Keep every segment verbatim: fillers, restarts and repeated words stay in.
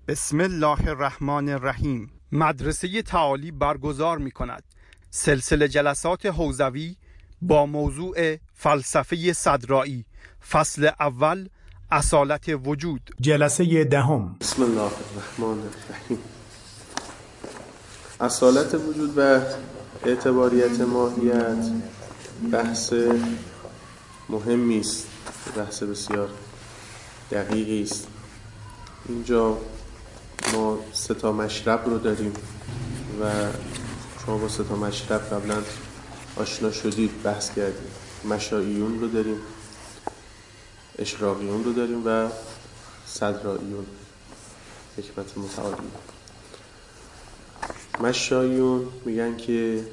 بسم الله الرحمن الرحیم. مدرسه تعالی برگزار می کند سلسله جلسات حوزوی با موضوع فلسفه صدرائی، فصل اول، اصالت وجود. جلسه دهم. بسم الله الرحمن الرحیم. اصالت وجود و اعتباریت ماهیت بحث مهمی است، بحث بسیار دقیقی است. اینجا ما سه تا مشرب رو داریم و شما با سه تا مشرب قبلا آشنا شدید، بحث کردیم. مشاییون رو داریم، اشراقیون رو داریم و صدرائیون، حکمت متعالی. مشاییون میگن که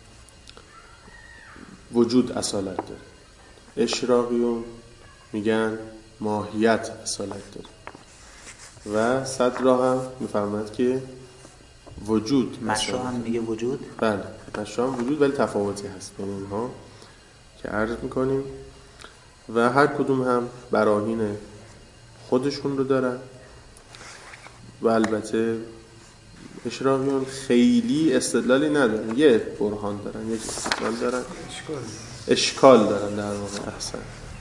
وجود اصالت داره، اشراقیون میگن ماهیت اصالت داره و صدرا هم میفرماید که وجود. مشا هم میگه وجود؟ بله، مشا هم وجود، ولی تفاوتی هست بین اینها که عرض میکنیم و هر کدوم هم براهین خودشون رو دارن و البته اشراقیون خیلی استدلالی ندارن، یه برهان دارن، یک استدلال دارن، اشکال اشکال دارن در واقع. احسن.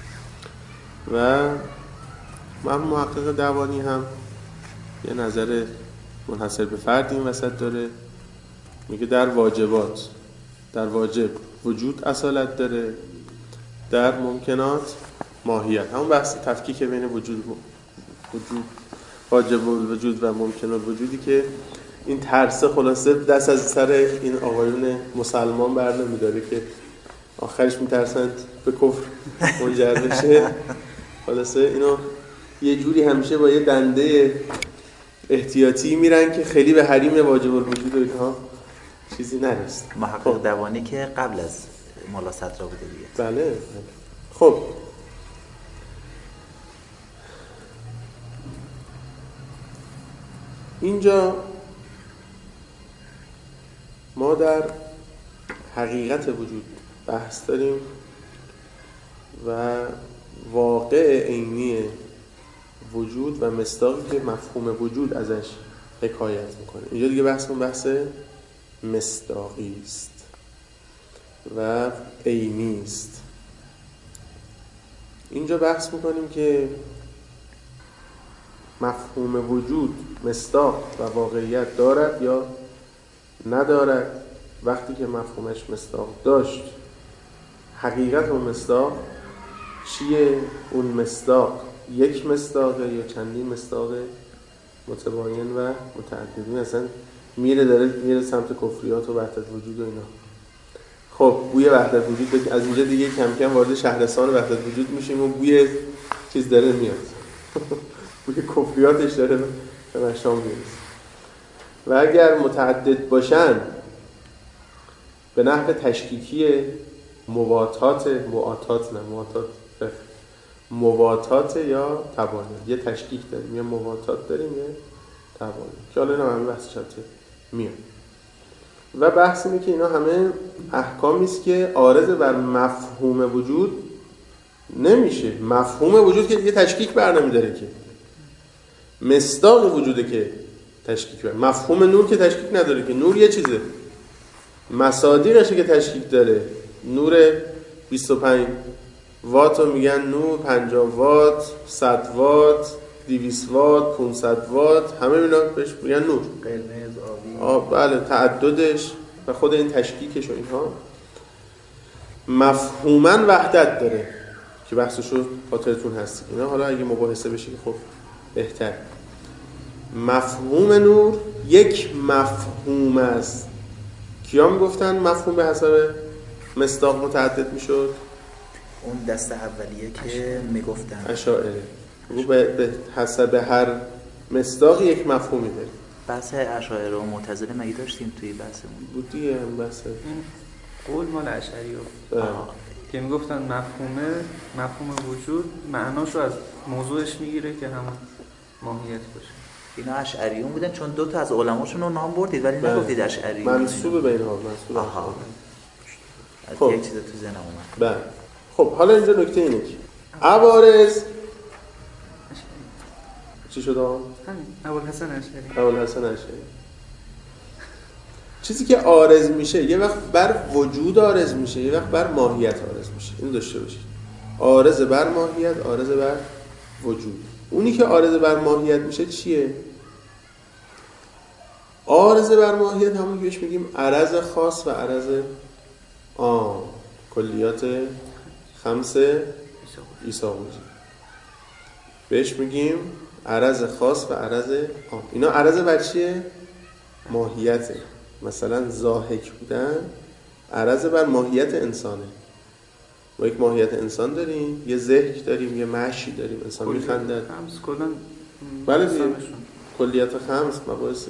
و من محقق دوانی هم یه نظر منحصر به فرد این وسط داره، میگه در واجبات، در واجب وجود اصالت داره، در ممکنات ماهیت. همون بحث تفکیک بین وجود وجود واجب الوجود و ممکن الوجودی که این ترسه خلاصه دست از سر این آقایون مسلمان بر نمیداره که آخرش میترسند به کفر منجر بشه. خلاصه اینو یه جوری همیشه با یه دنده احتیاطی میرن که خیلی به حریم واجب الوجود و اینها چیزی نرسه. محقق دوانی که قبل از مولا صدرا بوده دیگه. بله. خب اینجا ما در حقیقت وجود بحث داریم و واقع عینی وجود و مصداقی که مفهوم وجود ازش حکایت میکنه. اینجا دیگه بحثمون بحث مصداقی است و عینی است. اینجا بحث میکنیم که مفهوم وجود مصداق و واقعیت دارد یا ندارد. وقتی که مفهومش مصداق داشت، حقیقت اون مصداق چیه؟ اون مصداق یک مصداقه یا چندین مصداق متباین و متعددین؟ اصلا میره داره میره سمت کفریات و وحدت وجود و اینا. خب بوی وحدت وجود از اینجا دیگه کم کم وارد شهرستان وحدت وجود میشیم و بوی چیز داره میاد. بوی کفریاتش داره به مشام میرسه. و اگر متعدد باشن به نحو تشکیکی مواتات مواتات نه مواتات مواتات یا تباین، یه تشکیک داریم، یه مواتات داریم، یه تباین که حالا اینا همه بحث شبته میاد. و بحث اینه که اینا همه احکامی است که عارض بر مفهوم وجود نمیشه. مفهوم وجود که یه تشکیک بر نمیداره، که مصداق وجوده که تشکیک بر. مفهوم نور که تشکیک نداره، که نور یه چیزه، مصادیقشه که تشکیک داره. نور بیست و پنج وات رو میگن نور، پنجاه وات، صد وات، دویست وات، پانصد وات، همه اینا بهش میگن نور. قرمز، آبی، آه بله، تعددش و خود این تشکیکش و اینها مفهوماً وحدت داره که بحثشو خاطرتون هست. اینا حالا اگه مباحثه بشه که خب بهتر. مفهوم نور یک مفهوم است. کیا میگفتن مفهوم به حسب مصداق متعدد میشد؟ اون دست اولیه که میگفتن اشاعره. او به حسب هر مصداق یک مفهومی داره. بحث اشاعره و معتزله مگه داشتیم توی بحثمون؟ بود دیگه هم بحث. این قول مال اشعری که میگفتن مفهومه مفهوم وجود معناشو از موضوعش میگیره که همون ماهیت باشه. اینا اشعریون بودن چون دو تا از علماشون رو نام بردید ولی نگفتید اشعری. منسوب به اینها، منسوب. آها. خب یک چیز تو ذهنم اومد. بله. خب حالا اینجا نکته اینه که عوارض چی شد آن؟ همین ابوالحسن اشعری. ابوالحسن اشعری. چیزی که عارض میشه یه وقت بر وجود عارض میشه، یه وقت بر ماهیت عارض میشه. این داشته باشید. عارض بر ماهیت، عارض بر وجود. اونی که عارض بر ماهیت میشه چیه؟ عارض بر ماهیت همون که بهش میگیم عرض خاص و عرض عام، کلیات خمس ایثاقوسی. بهش میگیم عرض خاص و عرض عام. اینا عرض بر چیه؟ ماهیته. مثلا ضاحک بودن عرض بر ماهیت انسانه. ما یک ماهیت انسان داریم، یه ضحک داریم، یه مشی داریم، انسان میخندد. خمس کلا بله دیگه. کلیات خمس، مباحث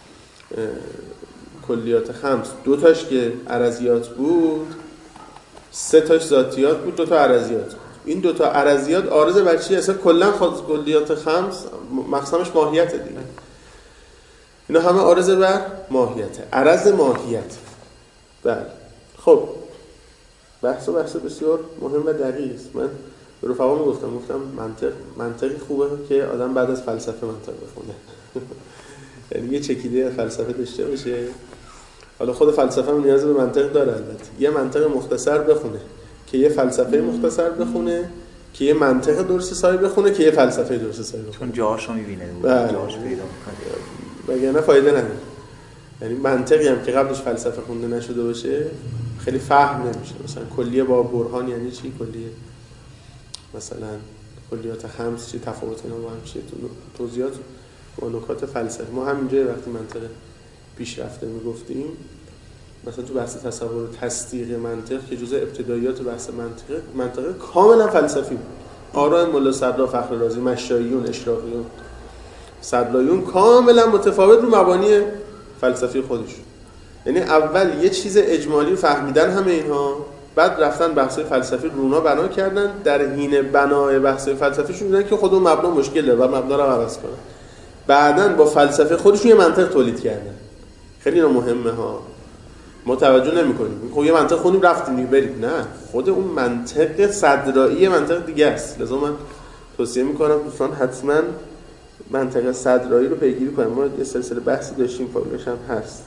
کلیات خمس، دو تاش که عرضیات بود، سه تاش ذاتیات بود، دو تا عرضیات بود. این دو تا عرضیات عارض بر چی؟ اصلا کلا خود کلیات خمس مقسمش ماهیته دیگه. اینا همه عارض بر ماهیته، عرض ماهیت. بله. خب بحث و بحث بسیار مهم و دقیق است. من به رفقا میگفتم گفتم منطق منطقی خوبه که آدم بعد از فلسفه منطق بخونه. یعنی یه چکیده فلسفه داشته باشه. حالا خود فلسفه هم نیاز به منطق داره البته. یه منطق مختصر بخونه که یه فلسفه مختصر بخونه که یه منطق درست سایی بخونه که یه فلسفه درست سایی بخونه. چون جاهاشو میبینه، جاهاش پیدا میکنه. وگرنه فایده نداره. یعنی منطقی هم که قبلش فلسفه خونده نشده باشه خیلی فهم نمیشه. مثلا کلیه با برهان یعنی چی؟ کلیه مثلا کلیات خمس چی، تفاوت اینا با هم چیه، توضیحات و نکات فلسفی. ما همینجا وقتی منطق پیشرفته میگفتیم، مثلا تو بحث تصور و تصدیق منطق که جزء ابتداییات بحث منطق منطق کاملا فلسفی بود. آراء ملا صدرا، فخر رازی، مشاییون، اشراقیون، صدرایون کاملا متفاوت رو مبانی فلسفی خودشون. یعنی اول یه چیز اجمالی فهمیدن همه اینها، بعد رفتن بحث‌های فلسفی رونا بنا کردن، در حین بنای بحث‌های فلسفیشون دیدن که خود اون مبنا مشکل داره و مبنا رو عوض کنن. بعداً با فلسفه خودشون یه منطق تولید کردن. خیلی اینا مهمه ها. ما توجه نمی‌کنیم. خب یه منطق خونیم رفتیم بریم. نه، خود اون منطق صدرایی منطق دیگه است. لذا من توصیه می‌کنم دوستان حتماً منطق صدرایی رو پیگیری کنیم. ما یه سلسله بحثی داشتیم، فایلش هم هست.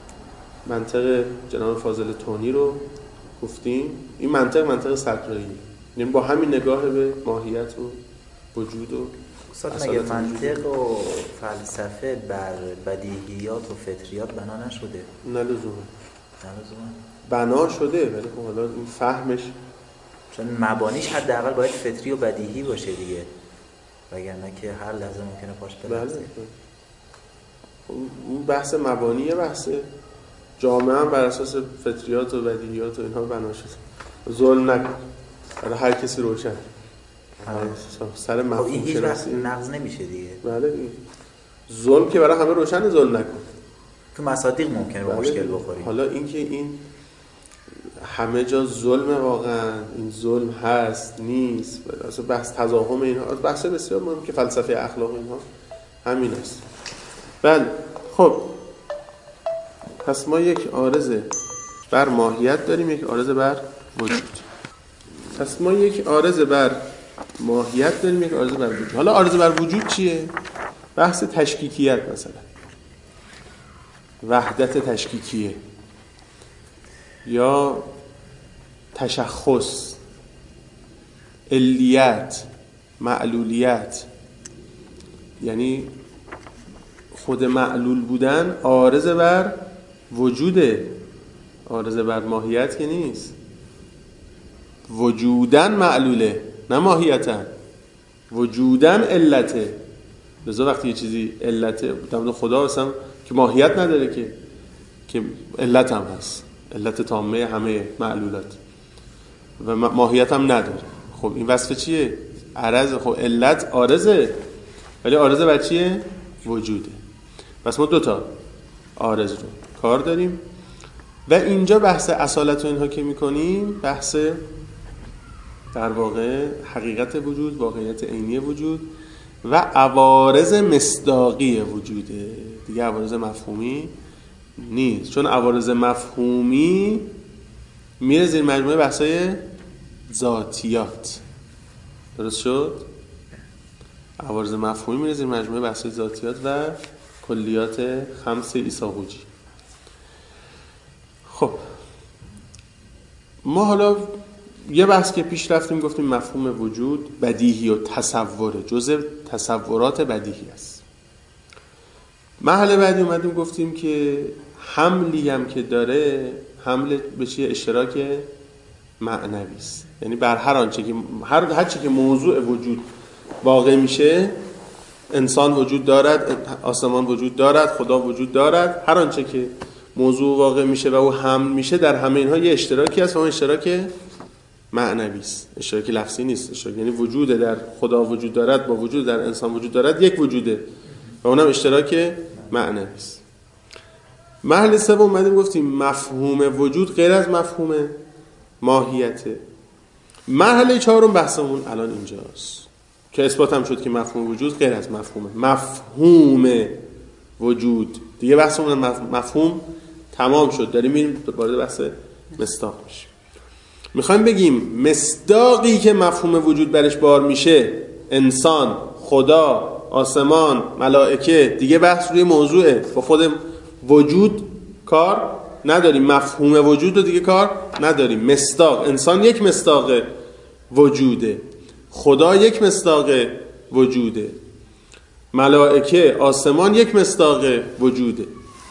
منطق جناب فاضل تونی رو گفتیم. این منطق منطق صدرایی، یعنی با همین نگاه به ماهیت و وجود و اصلا مگه منطق و فلسفه بر بدیهیات و فطریات بنا نشده؟ نه لزوما. نه لزوما. بنا شده ولی خب حالا این فهمش، چون مبانیش حداقل باید فطری و بدیهی باشه دیگه، وگرنه که هر لحظه ممکنه پاش بلرزه. بله. اون بحث مبانی بحثه جامعه هم بر اساس فطریات و بدیهیات و اینها بنا شده. ظلم نکن برای هر کسی روشن. سر مفهوم این هیچ وقت نقض نمیشه دیگه. بله دیگه. ظلم که برای همه روشن، ظلم نکن. تو مصادیق ممکنه به مشکل بخوری. حالا اینکه این همه جا ظلم، واقعا این ظلم هست نیست، اصلا بحث تضاهم اینها بحث بسیار مهم که فلسفه اخلاق اینها همین است. بله. خب پس ما یک عارض بر ماهیت داریم، یک عارض بر وجود. پس ما یک عارض بر ماهیت داریم، یک عارض بر وجود. حالا عارض بر وجود چیه؟ بحث تشکیکیت، مثلا وحدت تشکیکیه یا تشخص، علیت، معلولیت. یعنی خود معلول بودن عارض بر وجوده، عارض بر ماهیت که نیست. وجودن معلوله نه ماهیتن، وجودن علته. لذا وقتی یه چیزی علته در خدا اصلا که ماهیت نداره که که علت هم هست، علت تامه همه معلولات و ماهیت هم نداره. خب این وصف چیه؟ عرض. خب علت عارضه ولی عارضه بر چیه؟ وجوده. پس ما دوتا عارض رو کار داریم و اینجا بحث اصالت و اینها که میکنیم بحث در واقع حقیقت وجود، واقعیت عینی وجود و عوارض مصداقی وجوده دیگه. عوارض مفهومی نیست، چون عوارض مفهومی میره زیر مجموعه بحثای ذاتیات. درست شد؟ عوارض مفهومی میره زیر مجموعه بحث ذاتیات و کلیات خمس ایساقوجی. خب ما حالا یه بحث که پیش رفتیم گفتیم مفهوم وجود بدیهی و تصوره، جزء تصورات بدیهی است. مرحله بعدی اومدیم گفتیم که حملی هم که داره حمل به چیه؟ اشتراک معنوی است. یعنی بر هر آنچه که هر هر چی که موضوع وجود واقع میشه، انسان وجود دارد، آسمان وجود دارد، خدا وجود دارد، هر آنچه که موضوع واقع میشه و او حمل میشه در همه اینها یه اشتراکی هست و اون اشتراک معنوی است. اشتراک لفظی نیست. اشتراک یعنی وجود در خدا وجود دارد با وجود در انسان وجود دارد یک وجوده و اونم اشتراک معنوی است. مرحله سوم اومدیم گفتیم مفهوم وجود غیر از مفهوم ماهیته. مرحله چهارم بحثمون الان اینجاست که اثبات هم شد که مفهوم وجود غیر از مفهومه. مفهوم وجود دیگه بحثمون مفهوم تمام شد، داریم میریم وارد بحث مصداق میشیم. میخوایم بگیم مصداقی که مفهوم وجود برش بار میشه، انسان، خدا، آسمان، ملائکه، دیگه بحث روی موضوعه، با خود وجود کار نداریم، مفهوم وجود رو دیگه کار نداریم. مصداق، انسان یک مصداق وجوده، خدا یک مصداق وجوده، ملائکه، آسمان یک مصداق وجوده.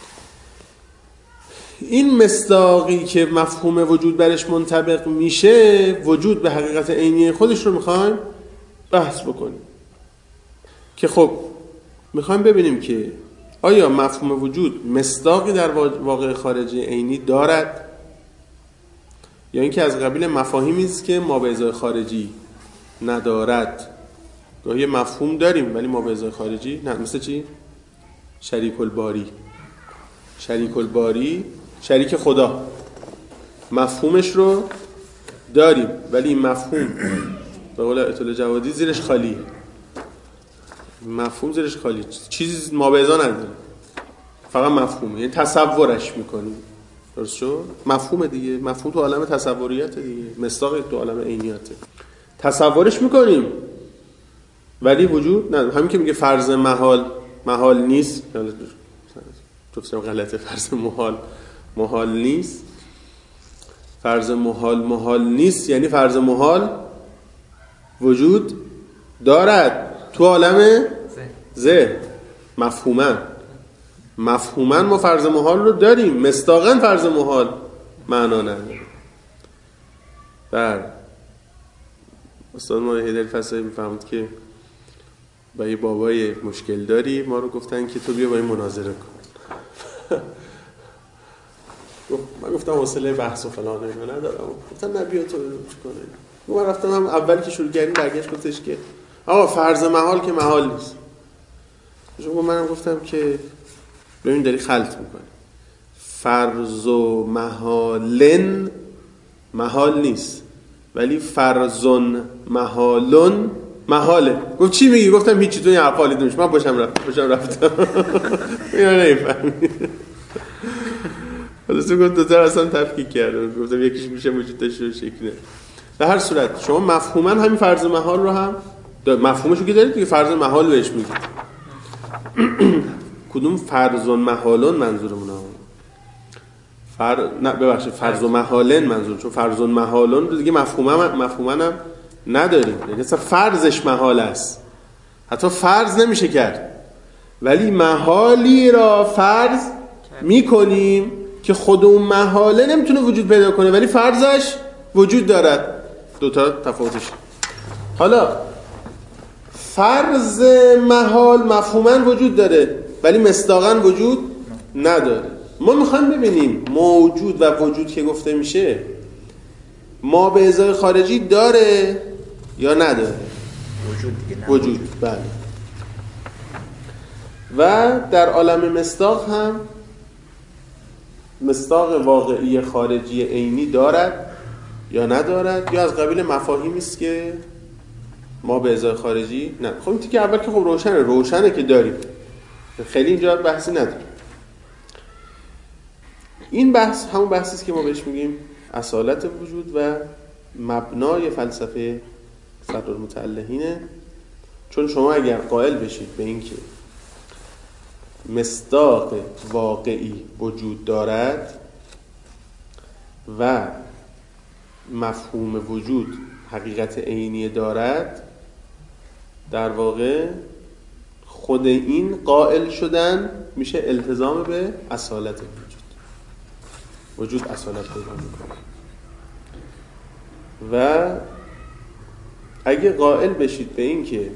این مصداقی که مفهوم وجود برش منطبق میشه، وجود به حقیقت عینی خودش رو میخوایم بحث بکنیم که خب میخوایم ببینیم که آیا مفهوم وجود مصداقی در واقع خارجی عینی دارد یا اینکه از قبیل مفاهیمی است که ما به ازای خارجی ندارد. گاهی مفهوم داریم ولی ما به ازای خارجی نه. مثل چی؟ شریک الباری. شریک الباری شریک خدا، مفهومش رو داریم ولی این مفهوم به قول آیت الله جوادی زیرش خالیه. مفهوم زیرش خالی، چیزی ما به ازا نداره، فقط مفهومه، یعنی تصورش میکنیم. درست شد؟ مفهوم دیگه، مفهوم تو عالم تصوریات دیگه، مصداق تو عالم عینیاته، تصورش میکنیم ولی وجود نداره. همین که میگه فرض محال محال نیست، گفتم غلطه، فرض محال محال نیست، فرض محال محال نیست یعنی فرض محال وجود دارد تو عالم ذهن. مفهوما مفهوما ما فرض محال رو داریم، مصداقا فرض محال معنا نداره. بر استاد ما هیدر فصاحی میفهمد که با یه بابای مشکل داری، ما رو گفتن که تو بیا با این مناظره کن. من گفتم حوصله بحث و فلان اینا ندارم. گفتن نه بیا تو کنه. من رفتم، هم اولی که شروع کردیم برگشت گفتش که آقا فرض محال که محال نیست. شما منم گفتم که ببین داری خلط میکنی. فرض و محالن محال نیست ولی فرضون محالون محاله. گفت چی میگی؟ گفتم هیچی، تو این حرفا لیدمش من باشم رفت باشم رفتم. اینا نمیفهمی. حالا تو گفت دوتر اصلا تفکیک کردم، گفتم یکیش میشه وجود داشته و شکله. در هر صورت شما مفهوما همین فرض محال رو هم مفهومشو که دارید دیگه، فرض محال بهش میگید. کدوم فرضون محالون منظورمونه؟ فر نه ببخشید فرض و محالن منظور، چون فرضون محالون رو دیگه مفهوما مفهوما هم نداریم، یعنی اصلا فرضش محال است، حتی فرض نمیشه کرد ولی محالی را فرض میکنیم که خود اون محاله نمیتونه وجود پیدا کنه ولی فرضش وجود دارد. دوتا تفاوتش. حالا فرض محال مفهوما وجود داره ولی مصداقا وجود نداره. ما میخوایم ببینیم موجود و وجود که گفته میشه ما به ازای خارجی داره یا نداره. وجود دیگه، نه وجود. بله. و در عالم مصداق هم مصداق واقعی خارجی عینی دارد یا ندارد، یا از قبیل مفاهیمی است که ما به ازای خارجی نه. خب این که اول که خب روشنه روشنه که داریم، خیلی اینجا بحثی نداریم. این بحث همون بحثی است که ما بهش میگیم اصالت وجود و مبنای فلسفه صدرالمتعلقینه چون شما اگر قائل بشید به این که مصداق واقعی وجود دارد و مفهوم وجود حقیقت عینی دارد، در واقع خود این قائل شدن میشه التزام به اصالت وجود. وجود اصالت پیدا میکنه. و اگه قائل بشید به این که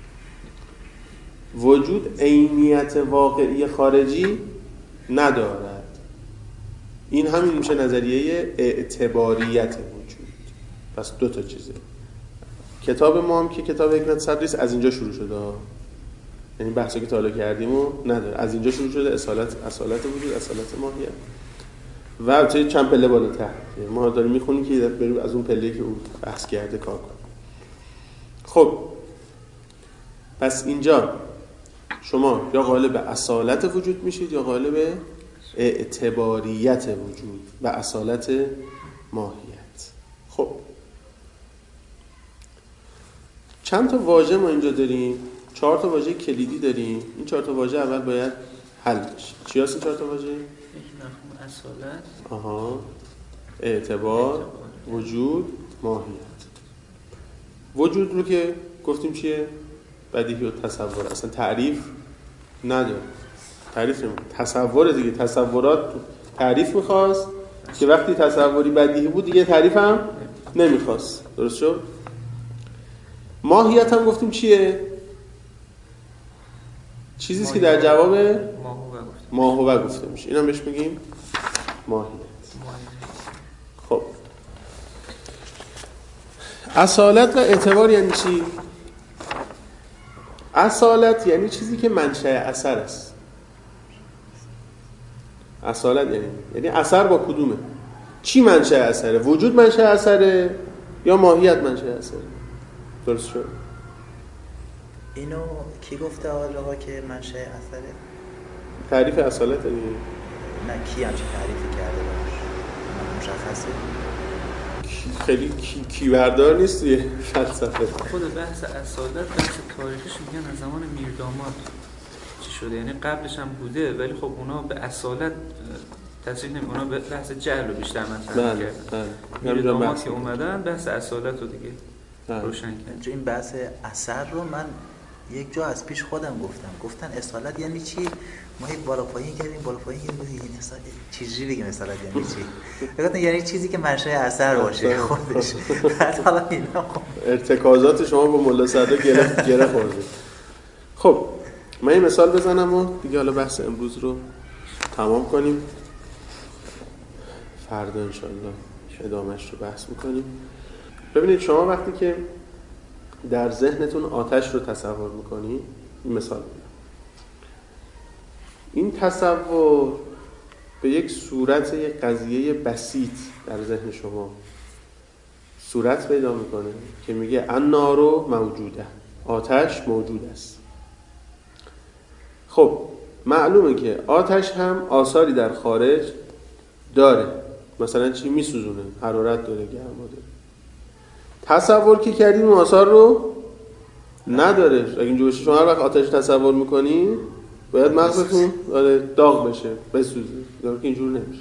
وجود عینیت واقعی خارجی ندارد، این همین میشه نظریه اعتباریت وجود. پس دو تا چیزه. کتاب ما هم که کتاب حکمت صدری از اینجا شروع شده، یعنی بحثی که تا حالا کردیم و نداره، از اینجا شروع شده، اصالت اصالت وجود، اصالت ماهیت. و البته چند پله بالاتر ما داریم میخونیم که بریم از اون پله که اون بحث کرده کار کنیم. خب پس اینجا شما یا قائل به اصالت وجود میشید یا قائل به اعتباریت وجود و اصالت ماهیت. خب چند تا واژه ما اینجا داریم؟ چهار تا واژه کلیدی داریم. این چهار تا واژه اول باید حل بشه. چی هست این چهار تا واژه؟ یک مفهوم اصالت، آها، اعتبار، وجود، ماهیت. وجود رو که گفتیم چیه؟ بدیهی و تصور، اصلا تعریف نداره. تعریف نمیده. تصور دیگه، تصورات تعریف میخواست که وقتی تصوری بدیهی بود دیگه تعریف هم نمیخواست. درست شد؟ ماهیت هم گفتیم چیه؟ چیزیست که در جواب ماهوه گفته میشه. این هم بهش میگیم ماهیت. خب اصالت و اعتبار یعنی چی؟ اصالت یعنی چیزی که منشأ اثر است. اصالت یعنی یعنی اثر با کدومه؟ چی منشأ اثره؟ وجود منشأ اثره یا ماهیت منشأ اثره؟ درست شد؟ اینو کی گفته آقا که منشأ اثره؟ تعریف اصالت دیگه. نه کی همچین تعریفی کرده باشه؟ مشخصه؟ خیلی کی کیوردار نیست توی فلسفه. خود بحث اصالت بحث تاریخیش میگن از زمان میرداماد چی شده، یعنی قبلش هم بوده ولی خب اونا به اصالت تصریح نمی، اونا به بحث جهل رو بیشتر مطرح کردن. میرداماد که اومدن بحث اصالت رو دیگه بله. روشن کردن. این بحث اثر رو من یک جا از پیش خودم گفتم، گفتن اصالت یعنی چی؟ ما یک بالا پایین کردیم، بالا پایین کردیم، این اصالت چیزی بگیم اصالت یعنی چی؟ گفتن یعنی چیزی که منشأ اثر باشه خودش. بعد حالا اینا ارتکازات شما با ملا صدرا گره گره خورده. خب من یه مثال بزنم و دیگه حالا بحث امروز رو تمام کنیم. فردا انشالله ادامهش رو بحث میکنیم. ببینید شما وقتی که در ذهنتون آتش رو تصور میکنی، این مثال میدم، این تصور به یک صورت، یک قضیه بسیط در ذهن شما صورت پیدا میکنه که میگه النار موجوده، آتش موجود است. خب معلومه که آتش هم آثاری در خارج داره، مثلا چی؟ میسوزونه، حرارت داره، گرما داره. تصور که کردیم اون آثار رو نداره. اگه اینجور بشه شما هر وقت آتش تصور میکنی باید مغزتون داغ بشه، بسوزه، در که اینجور نمیشه.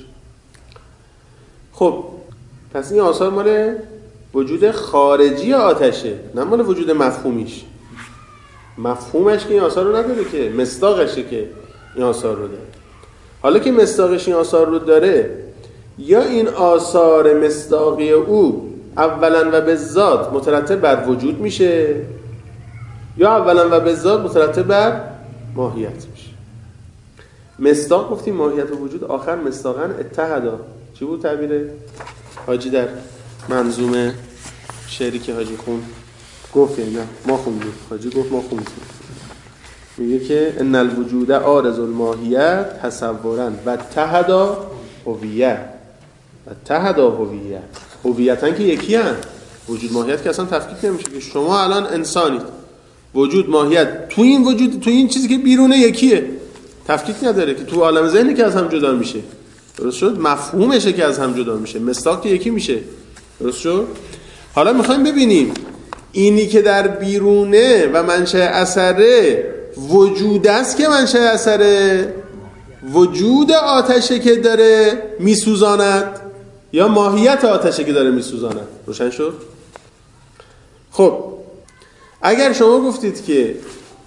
خب پس این آثار مال وجود خارجی آتشه، نه مال وجود مفهومیش. مفهومش که این آثار رو نداره، که مصداقشه که این آثار رو داره. حالا که مصداقش این آثار رو داره، یا این آثار مصداقی او اولا و به ذات مترتب بر وجود میشه، یا اولا و به ذات مترتب بر ماهیت میشه. مصداق گفتیم ماهیت و وجود، آخر مصداقاً اتحدا. چی بود تعبیر حاجی در منظومه شعری که حاجی خون گفت؟ نه ما خوندیم، حاجی گفت ما خوندیم. میگه که ان الوجود عارض الماهیت تصورا و اتحدا هویت. و اتحدا هویت، هویتن که یکی هن. وجود ماهیت که اصلا تفکیک نمیشه، که شما الان انسانید، وجود ماهیت تو این وجود، تو این چیزی که بیرونه یکیه، تفکیک نداره، که تو عالم ذهنی که از هم جدا میشه. درست شد؟ مفهومشه که از هم جدا میشه، مصداق که یکی میشه. درست شد؟ حالا میخوایم ببینیم اینی که در بیرونه و منشأ اثره وجود است که منشأ اثره، وجود آتشه که داره میسوزاند یا ماهیت آتشه که داره میسوزاند. روشن شد؟ خب اگر شما گفتید که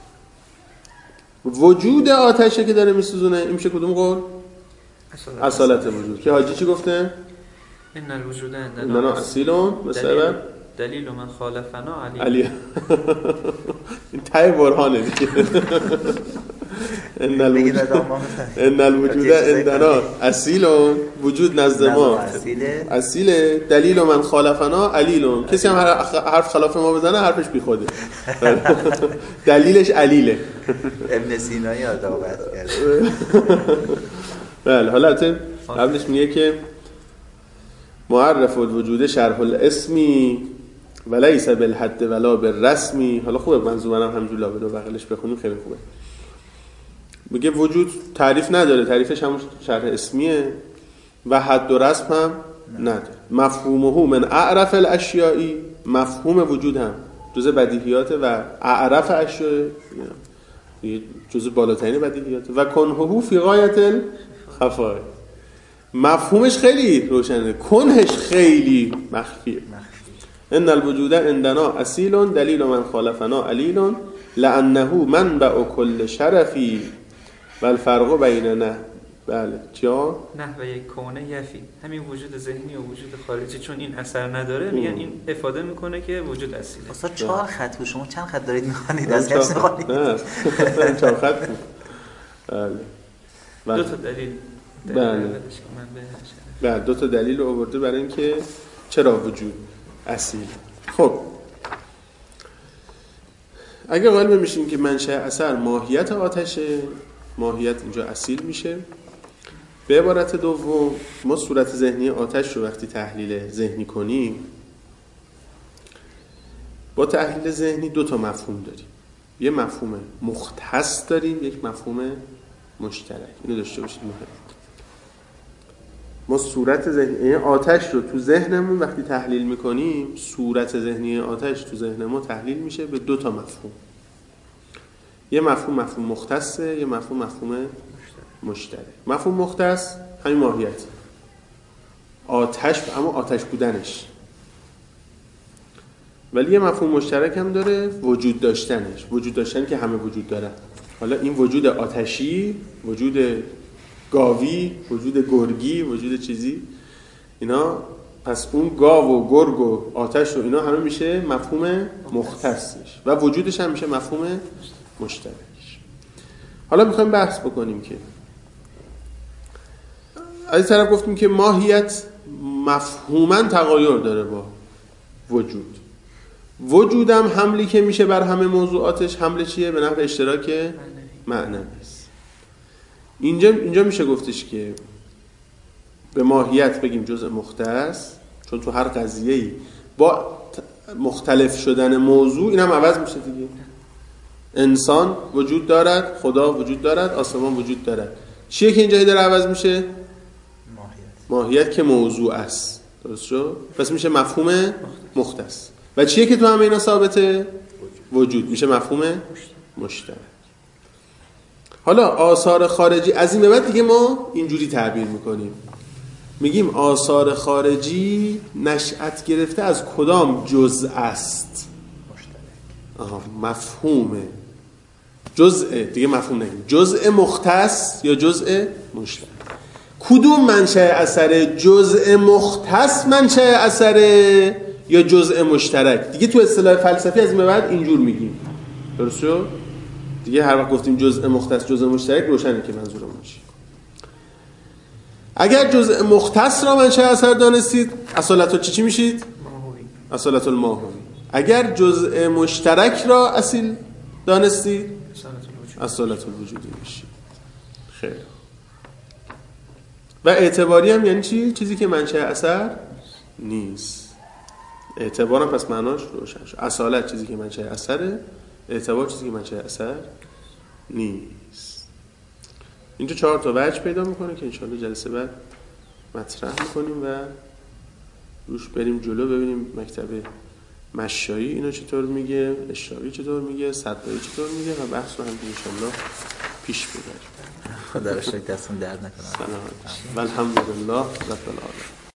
وجود آتشه که داره میسوزونه، این میشه کدوم قول؟ اصالت وجود. که حاجی چی گفته؟ ان الوجود عندنا اصیلون مثلا دلیل من خالفنا علی علی این تای برهانه دیگه. ان الوجود ان الوجود عندنا اصیلون، وجود نزد ما اصیله، دلیل من خالفنا علیلون. کسی هم حرف خلاف ما بزنه حرفش بیخوده. دلیلش علیله. ابن سینا یادآور کرد. بله حالا قبلش میگه که معرف الوجود شرح الاسمی ولیس بالحد ولا بالرسمی. حالا خوبه منظومم همینجوری لا بدو بغلش بخونیم خیلی خوبه. میگه وجود تعریف نداره، تعریفش همون شرح اسمیه و حد و رسم هم نداره. مفهومه من اعرف الاشیائی، مفهوم وجود هم جزء بدیهیات و اعرف اشیاء جزء بالاترین بدیهیات و کنهو فی غایت الخفا. مفهومش خیلی روشنه، کنهش خیلی مخفیه. ان الوجود عندنا اصیل دلیل من خالفنا علیل لانه منبع کل شرفی و الفرق بیننا. بله چیا؟ نحوه کونه یفی، همین وجود ذهنی و وجود خارجی چون این اثر نداره میگن این افاده میکنه که وجود اصیله. اصلا چهار خط بود، شما چند خط دارید میخوانید؟ از حفظ میخوانید؟ نه چهار خط بود. بله دو تا دلیل. بله بله دو تا دلیل رو آورده برای اینکه چرا وجود اصیل. خب اگه قائل بشیم که منشأ اثر ماهیت آتشه، ماهیت اینجا اصیل میشه. به عبارت دوم ما صورت ذهنی آتش رو وقتی تحلیل ذهنی کنیم، با تحلیل ذهنی دو تا مفهوم داریم. یه مفهوم مختص داریم، یک مفهوم مشترک. اینو داشته باشید مهم. ما صورت ذهنی آتش رو تو ذهنمون وقتی تحلیل میکنیم، صورت ذهنی آتش تو ذهن ما تحلیل میشه به دو تا مفهوم. یه مفهوم مفهوم مختصه، یه مفهوم مفهوم مشترک. مفهوم مختص همین ماهیت آتش، اما آتش بودنش. ولی یه مفهوم مشترک هم داره، وجود داشتنش. وجود داشتن که همه وجود دارن. حالا این وجود آتشی، وجود گاوی، وجود گرگی، وجود چیزی، اینا پس اون گاو و گرگ و آتش و اینا همه میشه مفهوم مختصش و وجودش هم میشه مفهوم مشترکش. حالا میخوایم بحث بکنیم که از این طرف گفتیم که ماهیت مفهوماً تغایر داره با وجود. وجودم حملی که میشه بر همه موضوعاتش حمله چیه؟ به نحو اشتراک معنوی است. اینجا اینجا میشه گفتش که به ماهیت بگیم جزء مختص، چون تو هر قضیه‌ای با مختلف شدن موضوع اینم عوض میشه دیگه. انسان وجود دارد، خدا وجود دارد، آسمان وجود دارد. چیه که اینجا داره عوض میشه؟ ماهیت. ماهیت که موضوع است. درست شد؟ پس میشه مفهوم مختص. و چیه که تو همه اینا ثابته؟ وجود. میشه مفهوم مشترک. حالا آثار خارجی از این به بعد دیگه ما اینجوری تعبیر میکنیم، میگیم آثار خارجی نشأت گرفته از کدام جزء است؟ آها مفهومه. جزء دیگه مفهوم نگیم، جزء مختص یا جزء مشترک. کدوم منشأ اثر؟ جزء مختص منشأ اثر یا جزء مشترک؟ دیگه تو اصطلاح فلسفی از این به بعد اینجور میگیم. درست شد؟ دیگه هر وقت گفتیم جزء مختص جزء مشترک روشنه که منظورمون چیه. اگر جزء مختص را منشأ اثر دانستید اصالت چی چی میشید؟ ماهوی. اصالت الماهوی. اگر جزء مشترک را اصیل دانستید اصالت الوجودی میشید. خیلی. و اعتباری هم یعنی چی؟ چیزی که منشأ اثر نیست. اعتبار هم پس معناش روشن شد. اصالت چیزی که منشأ اثره، اعتبار چیزی که منشأ اثر نیست. اینجا چهار تا وجه پیدا میکنه که انشاءالله جلسه بعد مطرح میکنیم و روش بریم جلو، ببینیم مکتب مشایی اینو چطور میگه، اشراقی چطور میگه، صدایی چطور میگه و بحث رو هم انشالله پیش ببریم. خدا رو شکر دستون درد نکنه. سلام و الحمدلله رب العالمین.